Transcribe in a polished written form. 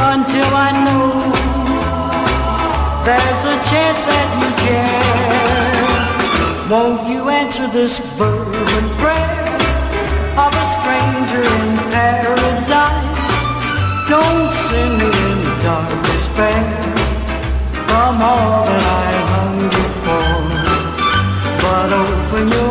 until I know there's a chance that you care. Won't you answer this fervent prayer of a stranger in paradise? Don't send me in dark despair from all that I hunger for, but open your